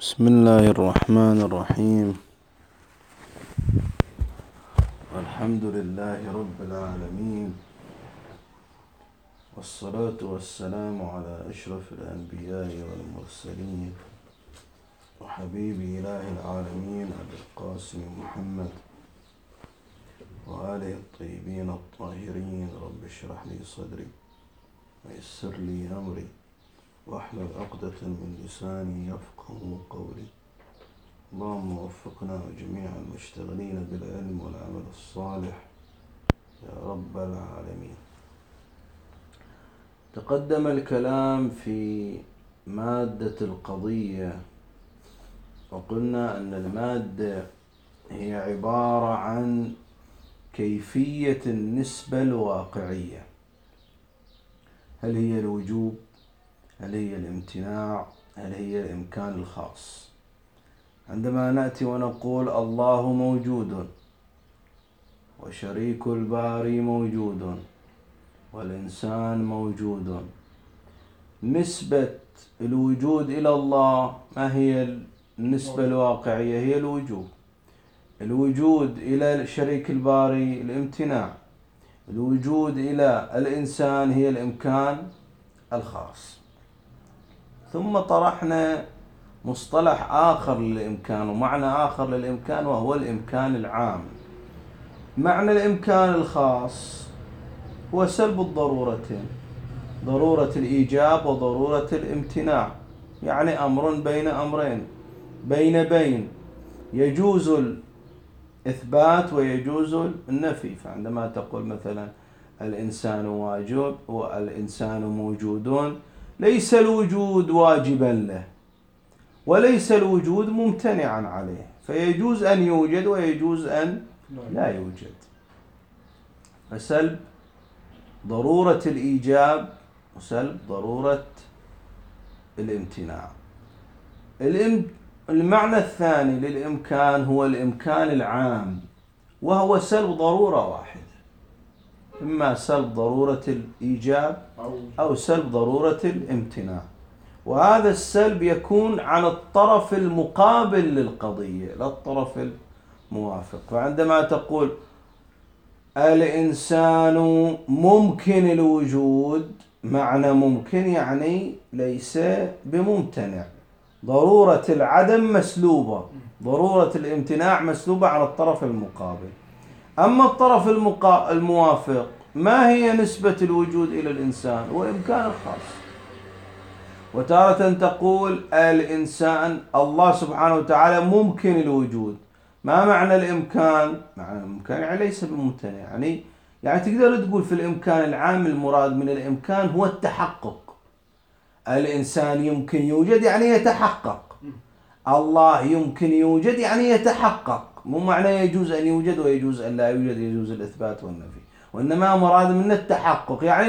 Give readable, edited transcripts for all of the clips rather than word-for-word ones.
بسم الله الرحمن الرحيم. الحمد لله رب العالمين، والصلاة والسلام على أشرف الأنبياء والمرسلين وحبيب إله العالمين أبي القاسم محمد وآله الطيبين الطاهرين. رب اشرح لي صدري ويسر لي أمري واحلل عقدة من لساني يفقه قولي. اللهم وفقنا جميع المشتغلين بالعلم والعمل الصالح يا رب العالمين. تقدم الكلام في مادة القضية، وقلنا أن المادة هي عبارة عن كيفية النسبة الواقعية. هل هي الوجوب؟ هل هي الامتناع؟ هل هي الإمكان الخاص؟ عندما نأتي ونقول الله موجود وشريك الباري موجود والإنسان موجود، نسبة الوجود إلى الله ما هي النسبة الواقعية؟ هي الوجوب. الوجود إلى شريك الباري الامتناع. الوجود إلى الإنسان هي الإمكان الخاص. ثم طرحنا مصطلح آخر للإمكان ومعنى آخر للإمكان، وهو الإمكان العام. معنى الإمكان الخاص هو سلب الضرورتين، ضرورة الإيجاب وضرورة الامتناع، يعني أمر بين أمرين، بين يجوز الإثبات ويجوز النفي. فعندما تقول مثلا الإنسان واجب والإنسان موجود، ليس الوجود واجبا له وليس الوجود ممتنعا عليه، فيجوز أن يوجد ويجوز أن لا يوجد. فسلب ضرورة الإيجاب وسلب ضرورة الامتناع. المعنى الثاني للإمكان هو الإمكان العام، وهو سلب ضرورة واحدة، إما سلب ضرورة الإيجاب أو سلب ضرورة الامتناع. وهذا السلب يكون عن الطرف المقابل للقضية لا الطرف الموافق. فعندما تقول الإنسان ممكن الوجود، معنى ممكن يعني ليس بممتنع. ضرورة العدم مسلوبة، ضرورة الامتناع مسلوبة عن الطرف المقابل. أما الطرف الموافق، ما هي نسبة الوجود إلى الإنسان؟ هو الإمكان الخاص. وتارة تقول الإنسان الله سبحانه وتعالى ممكن الوجود. ما معنى الإمكان؟ معنى الإمكان يعني ليس بممتنع، يعني تقدر تقول في الإمكان العام المراد من الإمكان هو التحقق. الإنسان يمكن يوجد يعني يتحقق، الله يمكن يوجد يعني يتحقق. مو معنى يجوز أن يوجد ويجوز أن لا يوجد، يجوز الإثبات والنفي، وإنما مراد من التحقق، يعني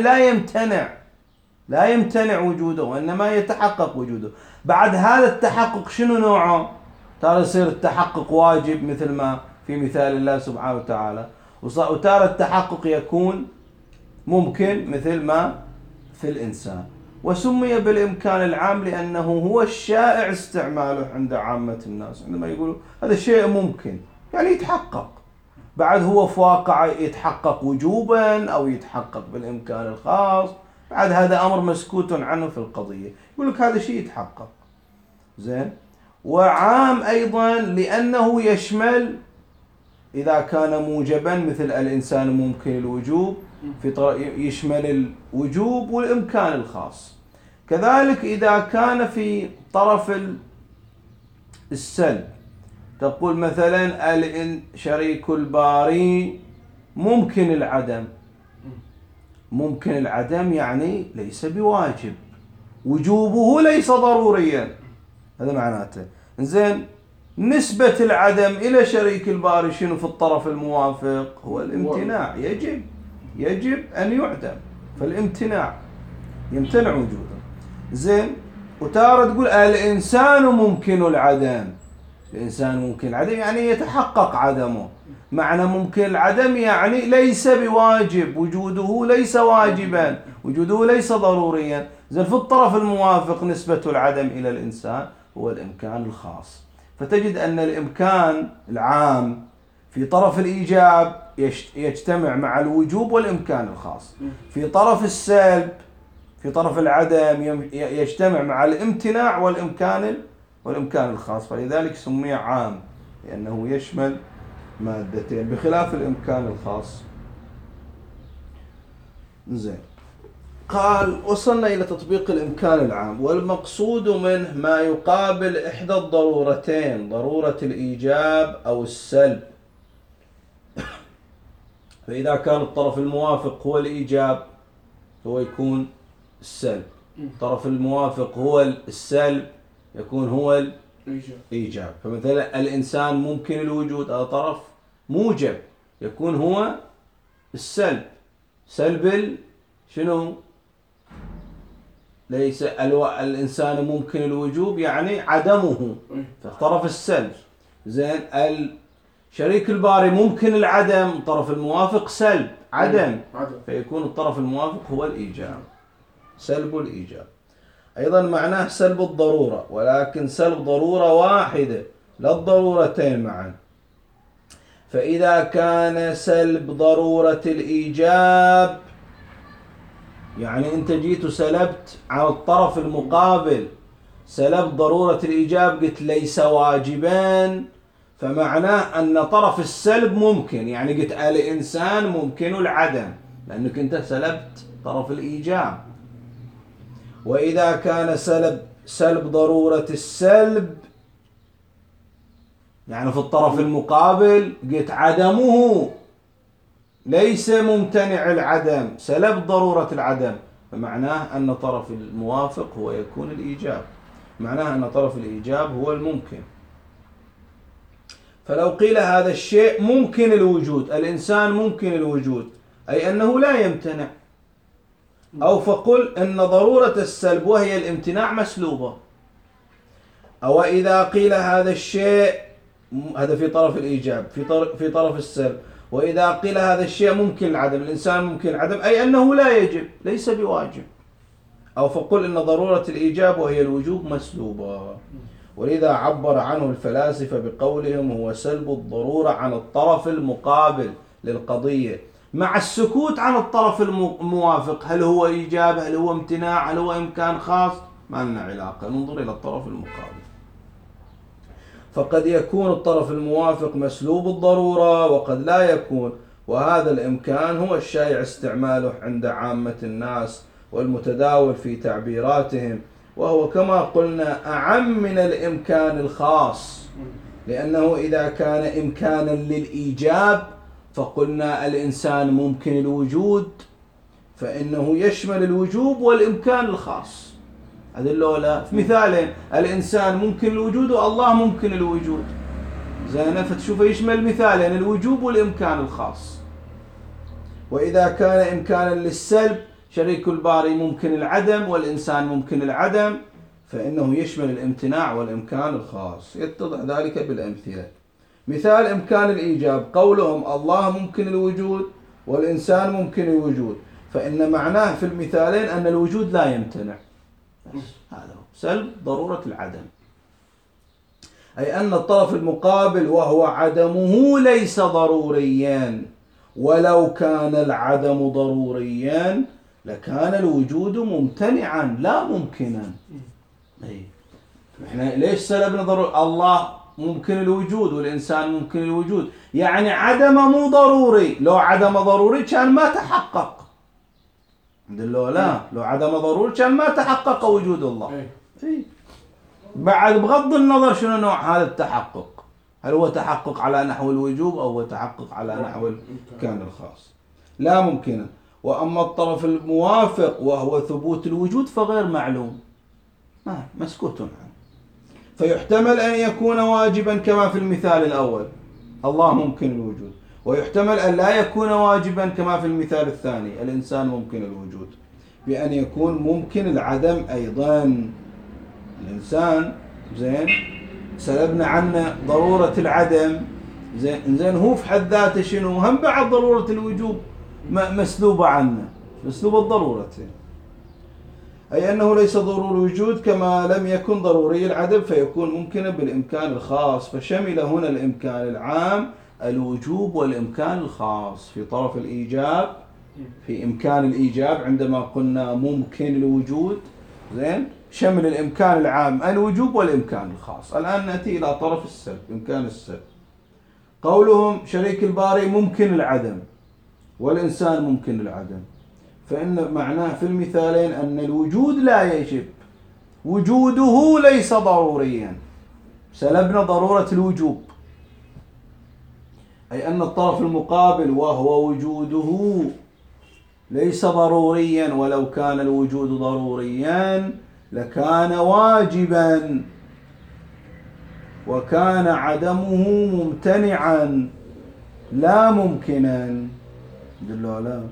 لا يمتنع وجوده وإنما يتحقق وجوده. بعد هذا التحقق شنو نوعه؟ ترى يصير التحقق واجب مثل ما في مثال الله سبحانه وتعالى، وتارة التحقق يكون ممكن مثل ما في الإنسان. وسمي بالإمكان العام لأنه هو الشائع استعماله عند عامة الناس. عندما يقولوا هذا الشيء ممكن يعني يتحقق، بعد هو في واقع يتحقق وجوبا أو يتحقق بالإمكان الخاص، بعد هذا أمر مسكوت عنه في القضية، يقول لك هذا شيء يتحقق. زين. وعام أيضا لأنه يشمل إذا كان موجبا مثل الإنسان ممكن الوجوب، يشمل الوجوب والإمكان الخاص. كذلك إذا كان في طرف السلب، تقول مثلا شريك الباري ممكن العدم. ممكن العدم يعني ليس بواجب، وجوبه ليس ضروريا، هذا معناته. زين. نسبة العدم إلى شريك الباري شنو في الطرف الموافق؟ هو الامتناع، يجب أن يعدم، فالامتناع يمتنع وجوده. زين. وتارة تقول الإنسان ممكن العدم. الإنسان ممكن العدم يعني يتحقق عدمه. معنى ممكن العدم يعني ليس بواجب، وجوده ليس واجبا، وجوده ليس ضروريا. زين. في الطرف الموافق نسبة العدم إلى الإنسان هو الإمكان الخاص. فتجد أن الإمكان العام في طرف الإيجاب يجتمع مع الوجوب والإمكان الخاص، في طرف السلب في طرف العدم يجتمع مع الامتناع والإمكان الخاص، فلذلك سمي عام لأنه يشمل مادتين بخلاف الإمكان الخاص. زين، قال وصلنا إلى تطبيق الإمكان العام، والمقصود منه ما يقابل إحدى الضرورتين، ضرورة الإيجاب أو السلب. فإذا كان الطرف الموافق هو الإيجاب هو يكون السلب، الطرف الموافق هو السلب يكون هو الإيجاب. فمثلا الإنسان ممكن الوجود، هذا طرف موجب يكون هو السلب. سلب شنو؟ ليس الإنسان ممكن الوجوب يعني عدمه، فطرف السلب. زين، شريك الباري ممكن العدم، طرف الموافق سلب عدم، فيكون الطرف الموافق هو الإيجاب، سلب الإيجاب. أيضا معناه سلب الضرورة، ولكن سلب ضرورة واحدة لا الضرورتين معا. فإذا كان سلب ضرورة الإيجاب يعني أنت جيت وسلبت على الطرف المقابل، سلبت ضرورة الإيجاب، قلت ليس واجبان، فمعناه أن طرف السلب ممكن، يعني قلت الإنسان ممكن العدم لأنك أنت سلبت طرف الإيجاب. وإذا كان سلب ضرورة السلب يعني في الطرف المقابل قلت عدمه ليس ممتنع العدم، سلب ضرورة العدم، فمعناه أن طرف الموافق هو يكون الإيجاب، معناه أن طرف الإيجاب هو الممكن. فلو قيل هذا الشيء ممكن الوجود، الإنسان ممكن الوجود، أي أنه لا يمتنع، أو فقل أن ضرورة السلب وهي الامتناع مسلوبة. أو إذا قيل هذا الشيء، هذا في طرف الإيجاب، في طرف السلب، وإذا قيل هذا الشيء ممكن العدم، الإنسان ممكن العدم، أي أنه لا يجب، ليس بواجب. أو فقل إن ضرورة الإيجاب وهي الوجوب مسلوبة. ولذا عبر عنه الفلاسفة بقولهم هو سلب الضرورة عن الطرف المقابل للقضية، مع السكوت عن الطرف الموافق، هل هو إيجاب، هل هو امتناع، هل هو إمكان خاص، ما لنا علاقة، ننظر إلى الطرف المقابل. فقد يكون الطرف الموافق مسلوب الضرورة وقد لا يكون، وهذا الإمكان هو الشائع استعماله عند عامة الناس والمتداول في تعبيراتهم، وهو كما قلنا أعم من الإمكان الخاص، لأنه إذا كان إمكانا للإيجاب فقلنا الإنسان ممكن الوجود، فإنه يشمل الوجوب والإمكان الخاص. هذه الأولى في مثالين، الإنسان ممكن الوجود والله ممكن الوجود. زين، فتشوف يشمل مثالين، الوجوب والإمكان الخاص. وإذا كان إمكانا للسلب، شريك الباري ممكن العدم والإنسان ممكن العدم، فإنه يشمل الامتناع والإمكان الخاص. يتضح ذلك بالأمثلة. مثال إمكان الإيجاب قولهم الله ممكن الوجود والإنسان ممكن الوجود، فإن معناه في المثالين أن الوجود لا يمتنع، هذا هو سلب ضرورة العدم، أي أن الطرف المقابل وهو عدمه ليس ضروريا، ولو كان العدم ضروريا لكان الوجود ممتنعا لا ممكنا. احنا ليش سلبنا ضرورة؟ الله ممكن الوجود والإنسان ممكن الوجود، يعني عدم مو ضروري، لو عدم ضروري كان ما تحقق. لا، لو عدم ضروري كان ما تحقق وجود الله. بعد بغض النظر شنو نوع هذا التحقق، هل هو تحقق على نحو الوجوب أو هو تحقق على نحو الإمكان الخاص، لا ممكنا. وأما الطرف الموافق وهو ثبوت الوجود فغير معلوم، مسكوت عنه، فيحتمل أن يكون واجبا كما في المثال الأول، الله ممكن الوجود، ويحتمل أن لا يكون واجبا كما في المثال الثاني، الإنسان ممكن الوجود، بأن يكون ممكن العدم أيضا. الإنسان زين سلبنا عنه ضرورة العدم، زين هو في حد ذاته شنو؟ هم بعد ضرورة الوجوب مسلوبة عنه، مسلوبة الضرورتين. أي أنه ليس ضروري الوجود كما لم يكن ضروري العدم فيكون ممكنا بالإمكان الخاص. فشمل هنا الإمكان العام الوجوب والإمكان الخاص في طرف الإيجاب، في إمكان الإيجاب عندما قلنا ممكن الوجود، زين، شمل الإمكان العام الوجوب والإمكان الخاص. الآن نأتي إلى طرف السلب، إمكان السلب. قولهم شريك الباري ممكن العدم والإنسان ممكن العدم، فإن معناه في المثالين أن الوجود لا يجب، وجوده ليس ضروريا، سلبنا ضرورة الوجوب، أي أن الطرف المقابل وهو وجوده ليس ضروريا، ولو كان الوجود ضروريا لكان واجبا، وكان عدمه ممتنعا لا ممكنا. دلوا على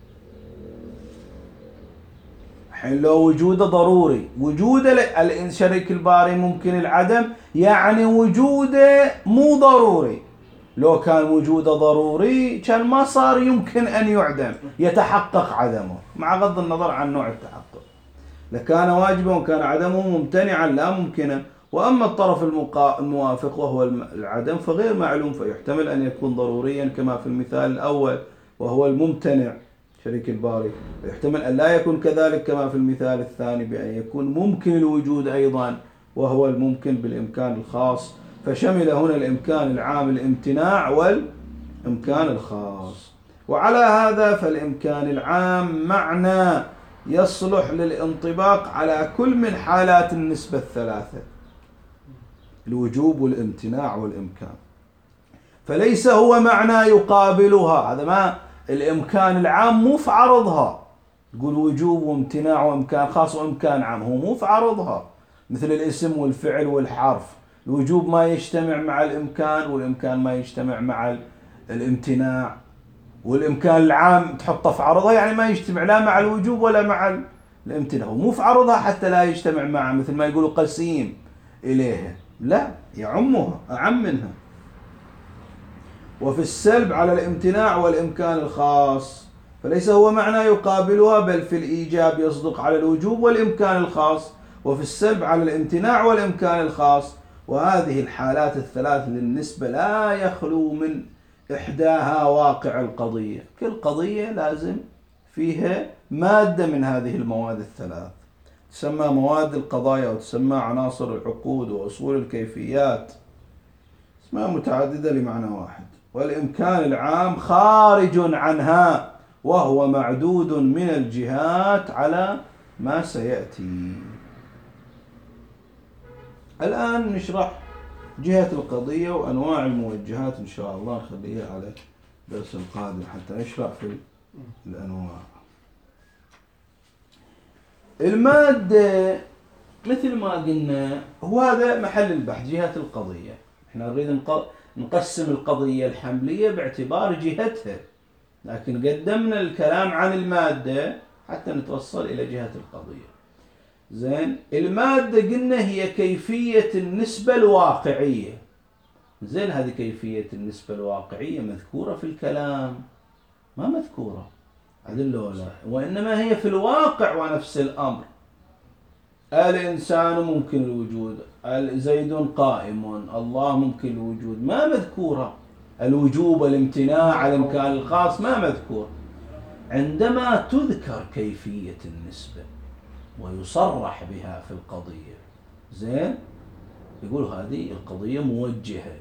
حين لو وجوده ضروري، وجود الشريك الباري ممكن العدم يعني وجوده مو ضروري. لو كان وجوده ضروري كان ما صار يمكن أن يعدم، يتحقق عدمه مع غض النظر عن نوع التحقق، لكان واجبا وكان عدمه ممتنعا لا ممكنا. وأما الطرف الموافق وهو العدم فغير معلوم، فيحتمل أن يكون ضروريا كما في المثال الأول وهو الممتنع شريك الباري، ويحتمل أن لا يكون كذلك كما في المثال الثاني بأن يكون ممكن الوجود أيضا وهو الممكن بالإمكان الخاص. فشمل هنا الإمكان العام الامتناع والإمكان الخاص. وعلى هذا فالإمكان العام معنى يصلح للانطباق على كل من حالات النسبة الثلاثة، الوجوب والامتناع والإمكان، فليس هو معنى يقابلها. هذا ما الإمكان العام مو في عرضها، تقول وجوب وامتناع وإمكان خاص وإمكان عام، هو مو في عرضها. مثل الاسم والفعل والحرف، الوجوب ما يجتمع مع الإمكان والإمكان ما يجتمع مع الامتناع، والإمكان العام تحطه في عرضها يعني ما يجتمع لا مع الوجوب ولا مع الامتناع، ومو في عرضها حتى لا يجتمع معه، مثل ما يقولوا قسيم إليها، لا، يعمها، أعم منها. وفي السلب على الامتناع والإمكان الخاص، فليس هو معنى يقابلها، بل في الإيجاب يصدق على الوجوب والإمكان الخاص، وفي السلب على الامتناع والإمكان الخاص. وهذه الحالات الثلاث للنسبة لا يخلو من إحداها واقع القضية، كل قضية لازم فيها مادة من هذه المواد الثلاث، تسمى مواد القضايا وتسمى عناصر العقود وأصول الكيفيات، اسمها متعددة لمعنى واحد. والإمكان العام خارج عنها وهو معدود من الجهات على ما سيأتي. الآن نشرح جهة القضية وأنواع الموجهات، إن شاء الله نخليها على الدرس القادم حتى نشرح في الأنواع. المادة مثل ما قلنا هو هذا محل البحث، جهة القضية. احنا نريد نقسم القضية الحملية باعتبار جهتها، لكن قدمنا الكلام عن المادة حتى نتوصل إلى جهة القضية. زين، المادة قلنا هي كيفية النسبة الواقعية. زين، هذه كيفية النسبة الواقعية مذكورة في الكلام؟ ما مذكورة، أدلة لا، وإنما هي في الواقع ونفس الأمر. الإنسان ممكن الوجود، زيد قائم، الله ممكن الوجود، ما مذكورة. الوجوب والامتناع الإمكان الخاص ما مذكور. عندما تذكر كيفية النسبة ويصرح بها في القضية، زين، يقول هذه القضية موجهة.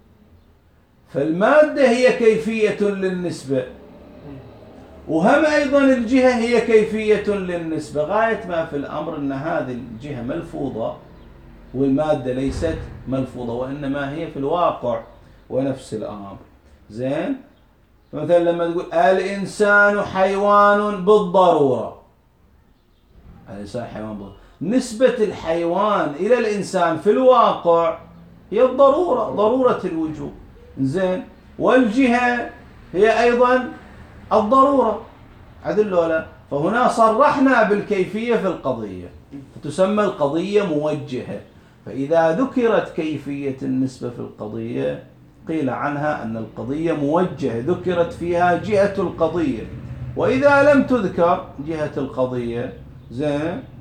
فالمادة هي كيفية للنسبة، وهم أيضا الجهة هي كيفية للنسبة. غاية ما في الأمر أن هذه الجهة ملفوظة والمادة ليست ملفوظة، وإنما هي في الواقع ونفس الأمر. زين، مثلا لما تقول الإنسان حيوان بالضرورة، الإنسان حيوان بالضرورة، نسبة الحيوان إلى الإنسان في الواقع هي الضرورة، ضرورة الوجود. زين، والجهة هي أيضا الضرورة، عدل ولا؟ فهنا صرحنا بالكيفية في القضية، فتسمى القضية موجهة. فإذا ذكرت كيفية النسبة في القضية قيل عنها أن القضية موجهة، ذكرت فيها جهة القضية. وإذا لم تذكر جهة القضية، زين،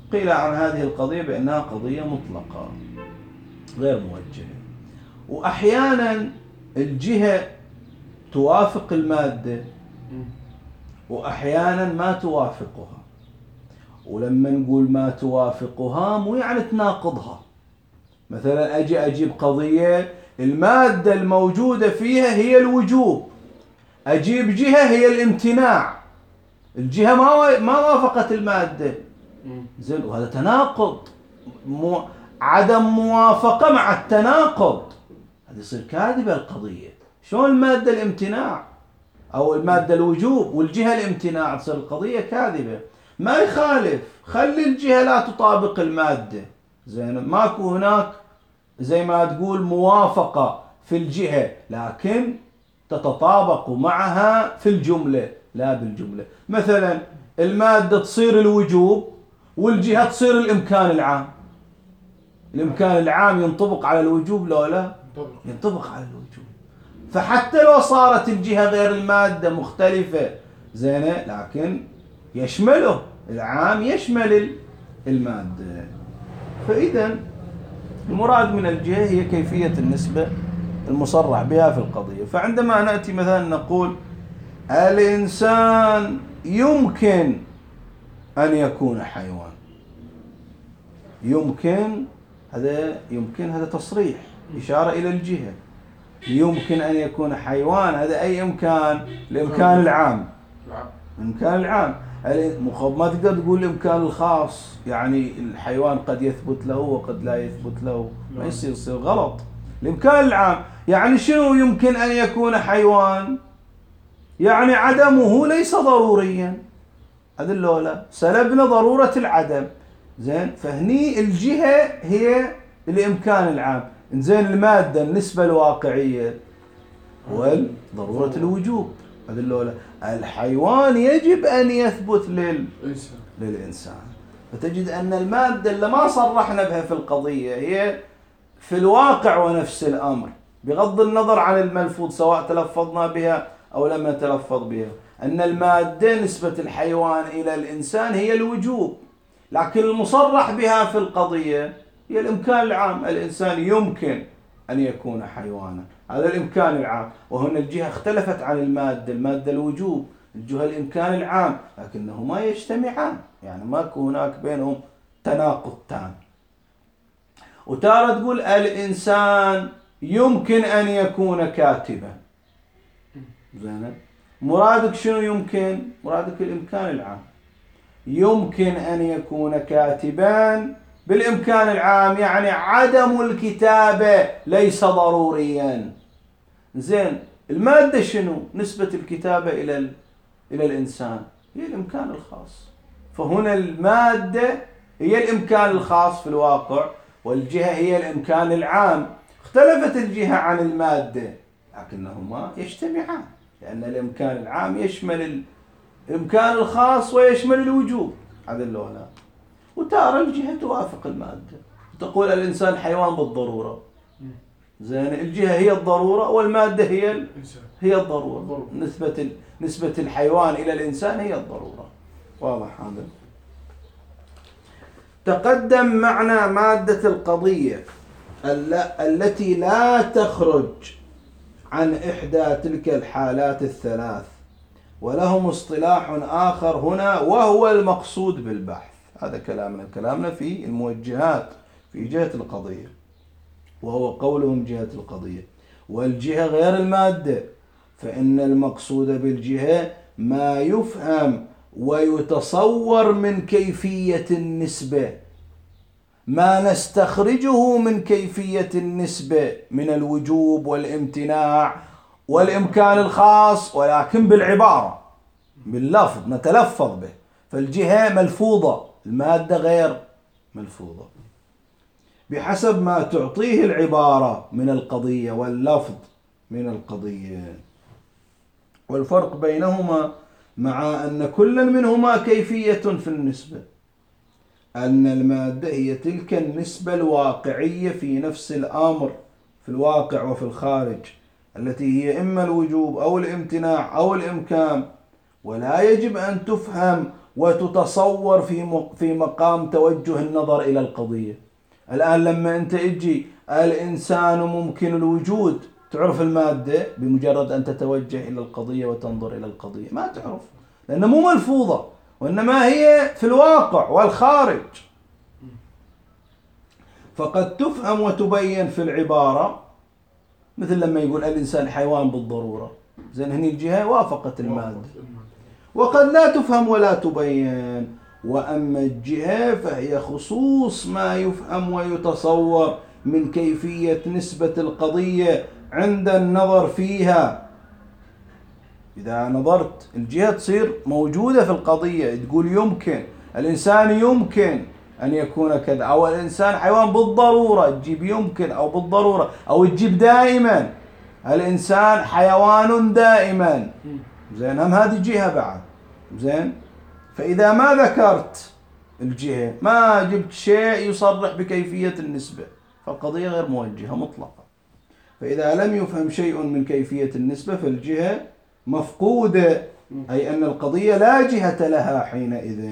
قيل عن هذه القضية بأنها قضية مطلقة غير موجهة. وأحيانا الجهة توافق المادة وأحيانا ما توافقها. ولما نقول ما توافقها مو يعني تناقضها. مثلا أجيب قضية المادة الموجودة فيها هي الوجوب، أجيب جهة هي الامتناع، الجهة ما وافقت المادة، زين، وهذا تناقض، عدم موافقة مع التناقض، هذه يصير كاذبة القضية. شلون المادة الامتناع أو المادة الوجوب والجهة الامتناع تصير القضية كاذبة؟ ما يخالف، خلي الجهة لا تطابق المادة، زين، ماكو هناك زي ما تقول موافقة في الجهة، لكن تتطابق معها في الجملة لا بالجملة. مثلا المادة تصير الوجوب والجهة تصير الإمكان العام. الإمكان العام ينطبق على الوجوب لو لا؟ ينطبق على الوجوب. فحتى لو صارت الجهة غير المادة مختلفة، زينة، لكن يشمله العام، يشمل المادة. فإذا المراد من الجهة هي كيفية النسبة المصرح بها في القضية. فعندما نأتي مثلا نقول الإنسان يمكن أن يكون حيوان، يمكن هذا تصريح إشارة إلى الجهة. يمكن أن يكون حيوان، هذا أي إمكان؟ الإمكان العام، الإمكان العام. ما تقدر تقول الإمكان الخاص، يعني الحيوان قد يثبت له وقد لا يثبت له، ما يصير غلط. الإمكان العام يعني شنو يمكن أن يكون حيوان؟ يعني عدمه ليس ضروريا، هذا اللولا سلبنا ضرورة العدم، زين. فهني الجهة هي الإمكان العام، زين. المادة النسبة الواقعية والضرورة الوجوب، هذا اللولا الحيوان يجب أن يثبت للإنسان. فتجد أن المادة اللي ما صرحنا بها في القضية هي في الواقع ونفس الأمر، بغض النظر عن الملفوظ سواء تلفظنا بها أو لم نتلفظ بها، أن المادة نسبة الحيوان إلى الإنسان هي الوجوب، لكن المصرح بها في القضية هي الإمكان العام. الإنسان يمكن أن يكون حيوانا، هذا الإمكان العام. وهنا الجهة اختلفت عن المادة الوجوب، الجهة الإمكان العام، لكنهما يجتمعان، يعني ماكو هناك بينهم تناقض تام. وتارة تقول الإنسان يمكن أن يكون كاتبا، زين، مرادك شنو يمكن؟ مرادك الإمكان العام. يمكن أن يكون كاتبا بالإمكان العام، يعني عدم الكتابة ليس ضروريا، زين. المادة شنو؟ نسبة الكتابة إلى الإنسان هي الإمكان الخاص. فهنا المادة هي الإمكان الخاص في الواقع، والجهة هي الإمكان العام. اختلفت الجهة عن المادة، لكنهما يجتمعان، لأن الإمكان العام يشمل الإمكان الخاص ويشمل الوجوب، هذا اللولا. وتارة الجهة توافق المادة، تقول الإنسان حيوان بالضرورة، زين، الجهة هي الضرورة والمادة هي الضرورة. نسبة الحيوان إلى الإنسان هي الضرورة. واضح هذا؟ تقدم معنا مادة القضية التي لا تخرج عن إحدى تلك الحالات الثلاث، ولهم اصطلاح آخر هنا وهو المقصود بالبحث. هذا كلامنا في الموجهات في جهة القضية، وهو قولهم جهة القضية. والجهة غير المادة، فإن المقصود بالجهة ما يفهم ويتصور من كيفية النسبة، ما نستخرجه من كيفية النسبة من الوجوب والامتناع والإمكان الخاص، ولكن بالعبارة، باللفظ نتلفظ به. فالجهة ملفوظة، المادة غير ملفوظة، بحسب ما تعطيه العبارة من القضية واللفظ من القضية. والفرق بينهما مع أن كل منهما كيفية في النسبة، أن المادة هي تلك النسبة الواقعية في نفس الأمر في الواقع وفي الخارج، التي هي إما الوجوب أو الامتناع أو الإمكان، ولا يجب أن تفهم وتتصور في مقام توجه النظر إلى القضية. الآن لما أنت تجي الإنسان ممكن الوجود، تعرف المادة بمجرد أن تتوجه إلى القضية وتنظر إلى القضية ما تعرف، لأنها مو ملفوظة، وإنما هي في الواقع والخارج. فقد تفهم وتبين في العبارة، مثل لما يقول الإنسان حيوان بالضرورة، زين هني الجهة وافقت المادة. وقد لا تفهم ولا تبين. وأما الجهة فهي خصوص ما يفهم ويتصور من كيفية نسبة القضية عند النظر فيها. إذا نظرت الجهة تصير موجودة في القضية، تقول يمكن الإنسان يمكن أن يكون كذا، أو الإنسان حيوان بالضرورة، تجيب يمكن أو بالضرورة، أو تجيب دائما الإنسان حيوان دائما. زين هم هذه جهة بعد. زين فإذا ما ذكرت الجهة، ما جبت شيء يصرح بكيفية النسبة، فالقضية غير موجهة مطلقا. فإذا لم يفهم شيء من كيفية النسبة فالجهة مفقودة، أي أن القضية لا جهة لها حينئذ،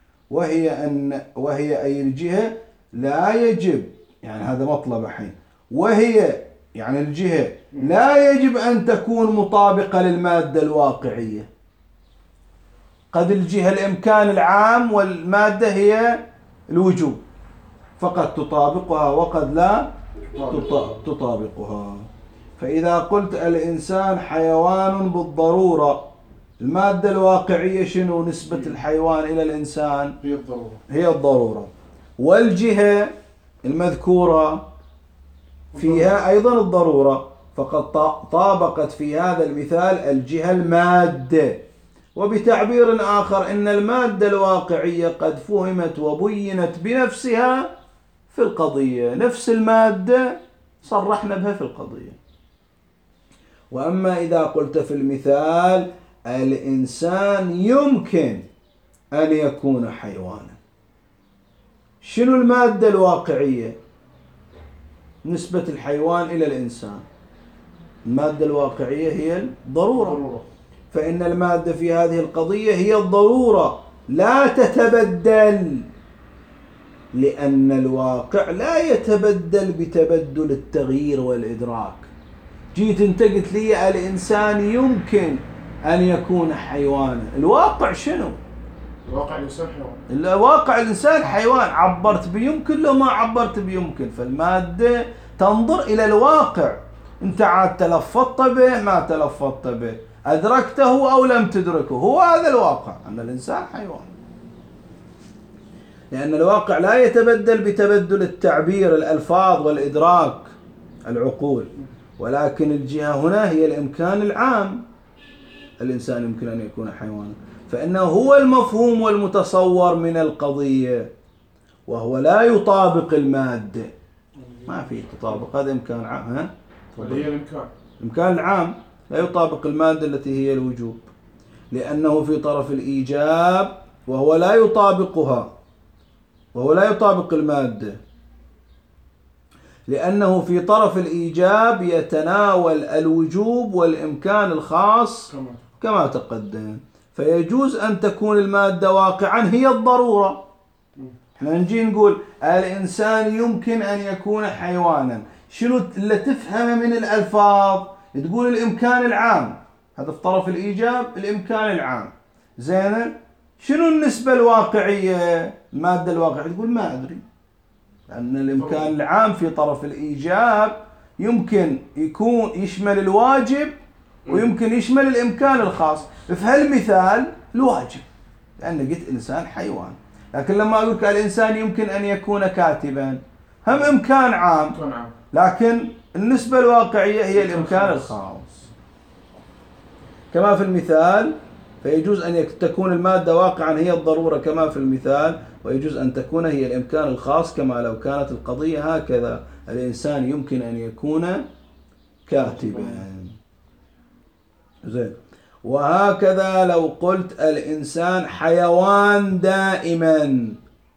وهي أي الجهة لا يجب، يعني هذا مطلب حين، وهي يعني الجهة لا يجب أن تكون مطابقة للمادة الواقعية. قد الجهة الإمكان العام والمادة هي الوجوب، فقد تطابقها وقد لا تطابقها. فإذا قلت الإنسان حيوان بالضرورة، المادة الواقعية شنو؟ نسبة الحيوان إلى الإنسان هي الضرورة، والجهة المذكورة فيها أيضا الضرورة، فقد طابقت في هذا المثال الجهة المادة. وبتعبير آخر إن المادة الواقعية قد فهمت وبينت بنفسها في القضية، نفس المادة صرحنا بها في القضية. وأما إذا قلت في المثال الإنسان يمكن أن يكون حيوانا، شنو المادة الواقعية؟ نسبة الحيوان إلى الإنسان. المادة الواقعية هي الضرورة، فإن المادة في هذه القضية هي الضرورة لا تتبدل، لأن الواقع لا يتبدل بتبدل التغيير والإدراك. جيت انت قلت لي الإنسان يمكن أن يكون حيوانا، الواقع شنو؟ الواقع الإنسان حيوان. الواقع الإنسان حيوان، عبرت بيمكن لو ما عبرت بيمكن، فالمادة تنظر إلى الواقع. انت عاد تلفظت به ما تلفظت به، أدركته أو لم تدركه، هو هذا الواقع، أن الإنسان حيوان. لأن الواقع لا يتبدل بتبدل التعبير، الألفاظ والإدراك، العقول، ولكن الجهة هنا هي الإمكان العام. الإنسان يمكن أن يكون حيوانا، فإنه هو المفهوم والمتصور من القضية، وهو لا يطابق المادة، ما في تطابق، هذا إمكان عام. ها؟ هي الإمكان العام لا يطابق المادة التي هي الوجوب، لأنه في طرف الإيجاب وهو لا يطابقها، وهو لا يطابق المادة، لأنه في طرف الإيجاب يتناول الوجوب والإمكان الخاص كما تقدم. فيجوز أن تكون المادة واقعا هي الضرورة. احنا نجي نقول الإنسان يمكن أن يكون حيوانا، شنو اللي تفهمه من الألفاظ؟ تقول الإمكان العام، هذا في طرف الإيجاب الإمكان العام. زين شنو النسبة الواقعية؟ المادة الواقعية تقول ما أدري، لأن الإمكان العام في طرف الإيجاب يمكن يكون يشمل الواجب ويمكن يشمل الإمكان الخاص. في هالمثال الواجب، لأن قلت إنسان حيوان. لكن لما أقول لك الإنسان يمكن أن يكون كاتبا، هم إمكان عام، لكن النسبة الواقعية هي الإمكان الخاص. كما في المثال، فيجوز أن تكون المادة واقعا هي الضرورة كما في المثال، ويجوز أن تكون هي الإمكان الخاص كما لو كانت القضية هكذا: الإنسان يمكن أن يكون كاتبا. زين. وهكذا لو قلت الإنسان حيوان دائما،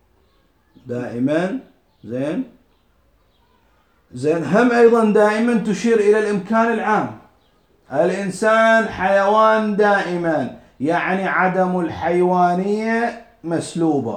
زين هم أيضا دائما تشير إلى الإمكان العام. الإنسان حيوان دائما، يعني عدم الحيوانية مسلوبة،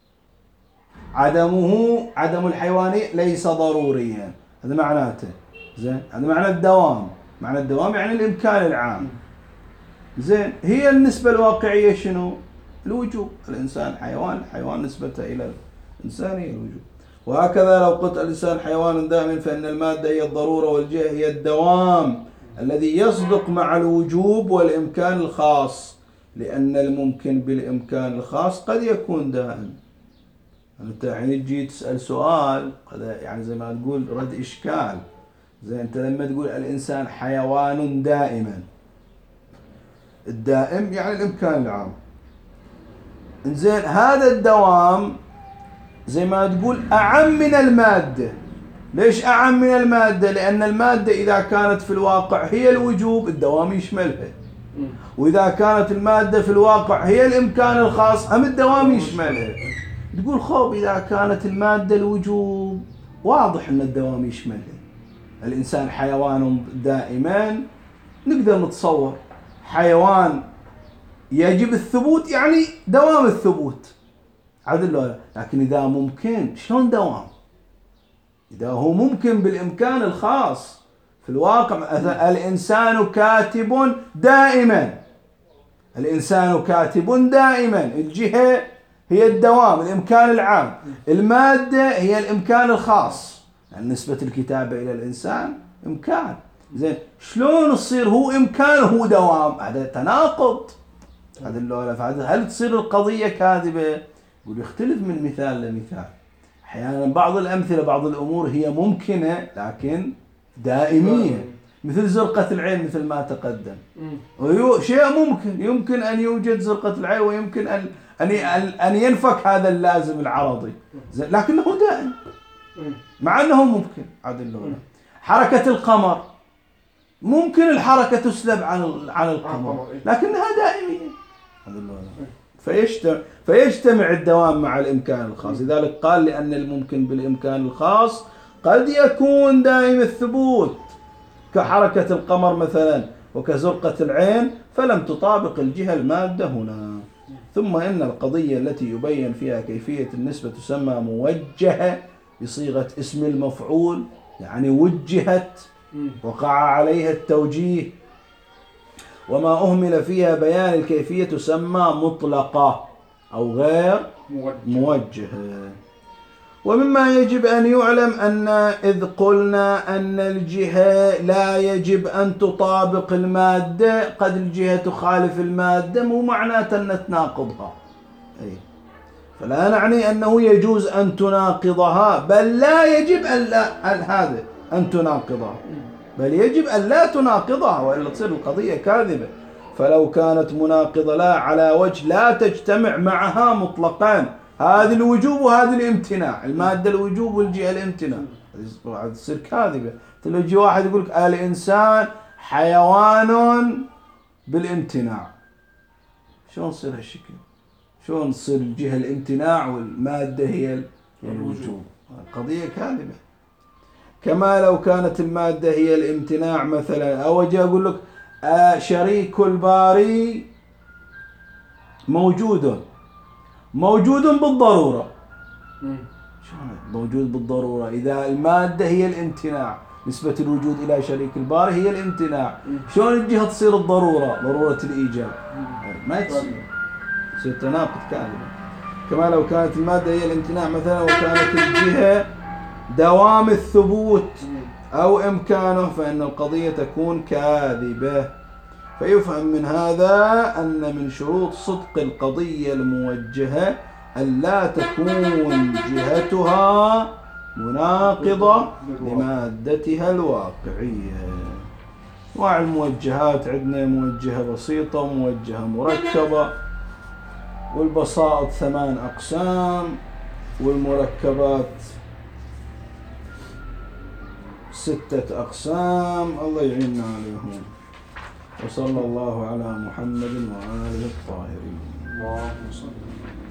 عدم الحيوانية ليس ضروريا، هذا معناته. زين، هذا معنى الدوام. معنى الدوام يعني الإمكان العام. زين، هي النسبة الواقعية شنو؟ الوجوب. الإنسان حيوان، الحيوان نسبته إلى الإنسان هي الوجوب. وهكذا لو قلت الإنسان حيوان دائم فإن المادة هي الضرورة والجهة هي الدوام الذي يصدق مع الوجوب والإمكان الخاص، لأن الممكن بالإمكان الخاص قد يكون دائم. أنت يعني تجي تسأل سؤال هذا يعني زي ما تقول رد إشكال. زي أنت لما تقول الإنسان حيوان دائما، الدائم يعني الإمكان العام. إنزين، هذا الدوام زي ما تقول أعم من المادة. ليش أعم من المادة؟ لأن المادة إذا كانت في الواقع هي الوجوب الدوام يشملها، وإذا كانت المادة في الواقع هي الإمكان الخاص هم الدوام يشملها. تقول خوب إذا كانت المادة الوجوب واضح أن الدوام يشملها. الإنسان حيوان دائما نقدر نتصور حيوان يجب الثبوت يعني دوام الثبوت، عدل ولا؟ لكن إذا ممكن شلون دوام؟ إذا هو ممكن بالإمكان الخاص في الواقع. الإنسان كاتب دائما، الإنسان كاتب دائما، الجهة هي الدوام الإمكان العام، المادة هي الإمكان الخاص، يعني نسبة الكتابة إلى الإنسان إمكان. زين، شلون يصير هو إمكان هو دوام؟ هذا تناقض. هذا اللي هل تصير القضية كاذبة؟ يقول يختلف من مثال لمثال. أحيانا بعض الأمثلة بعض الأمور هي ممكنة لكن دائمية، مثل زرقة العين مثل ما تقدم. شيء يمكن أن يوجد زرقة العين ويمكن أن ينفك هذا اللازم العرضي، لكنه دائم مع أنه ممكن. عدل حركة القمر ممكن الحركة تسلب عن القمر لكنها دائمية. فيجتمع الدوام مع الإمكان الخاص. لذلك قال لأن الممكن بالإمكان الخاص قد يكون دائم الثبوت كحركة القمر مثلا وكزرقة العين، فلم تطابق الجهة المادة هنا. ثم إن القضية التي يبين فيها كيفية النسبة تسمى موجهة بصيغة اسم المفعول، يعني وجهت وقع عليها التوجيه. وما أهمل فيها بيان الكيفية تسمى مطلقة أو غير موجهة. ومما يجب أن يعلم أن إذ قلنا أن الجهة لا يجب أن تطابق المادة، قد الجهة تخالف المادة، مو معناته أن تناقضها. فلا نعني أنه يجوز أن تناقضها، بل لا يجب أن تناقضها، بل يجب أن لا تناقضها وإلا تصير القضية كاذبة. فلو كانت مناقضة لا على وجه لا تجتمع معها مطلقا، هذه الوجوب وهذه الامتناع، المادة الوجوب والجهة الامتناع، تصير كاذبة. لو يجي واحد يقول لك الإنسان حيوان بالامتناع، شلون تصير هالشكل؟ شلون تصير الجهة الامتناع والمادة هي الوجوب؟ القضية كاذبة. كما لو كانت المادة هي الامتناع مثلا، أو أجي أقول لك شريك الباري موجود بالضرورة. شلون موجود بالضرورة؟ إذا المادة هي الامتناع، نسبة الوجود إلى شريك الباري هي الامتناع، شلون الجهة تصير الضرورة، ضرورة الإيجاب؟ ما تصير تناقض كاذبة. كما لو كانت المادة هي الامتناع مثلا وكانت الجهة دوام الثبوت أو إمكانه، فإن القضية تكون كاذبة. فيفهم من هذا أن من شروط صدق القضية الموجهة أن لا تكون جهتها مناقضة لمادتها الواقعية. أنواع الموجهات عندنا موجهة بسيطة وموجهة مركبة، والبسائط 8 أقسام، والمركبات 6 أقسام. الله يعيننا عليهم. وصلى الله على محمد وآله الطاهرين. اللهم صل